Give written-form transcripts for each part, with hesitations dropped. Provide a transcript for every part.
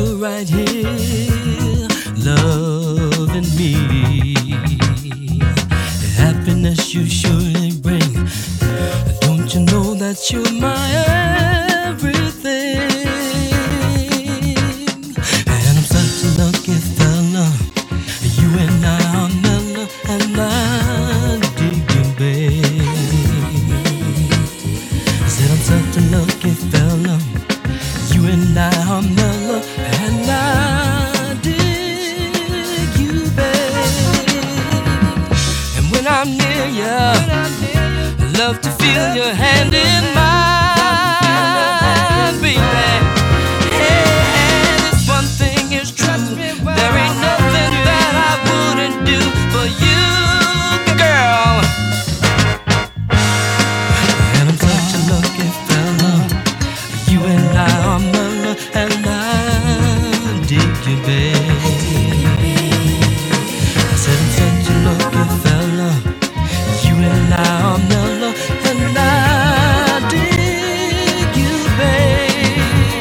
you're right here, loving me. The happiness you surely bring. Don't you know that you're my everything? And I'm such a lucky fella. You and I are mellow, and I dig you, babe. Said I'm such a lucky fella. You and I are mellow, and I dig you, babe. And when I'm near you, I love to feel your hand in mine, baby. Hey, this one thing is true. There ain't nothing that I wouldn't do for you, girl. And I'm such a lucky fella. You and I are mellow, and I dig you, babe. I said I'm such a lucky fella. You and I are mellow, and I dig you, babe.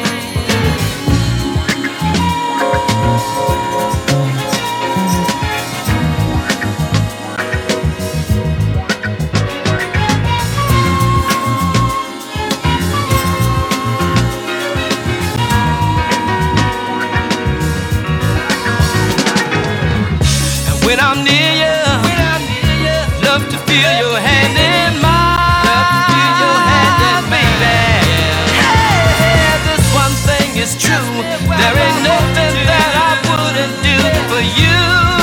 And when I'm near you, love to feel your hand in mine. Love to feel your hand in baby. Hey, this one thing is true. There ain't nothing that I wouldn't do for you.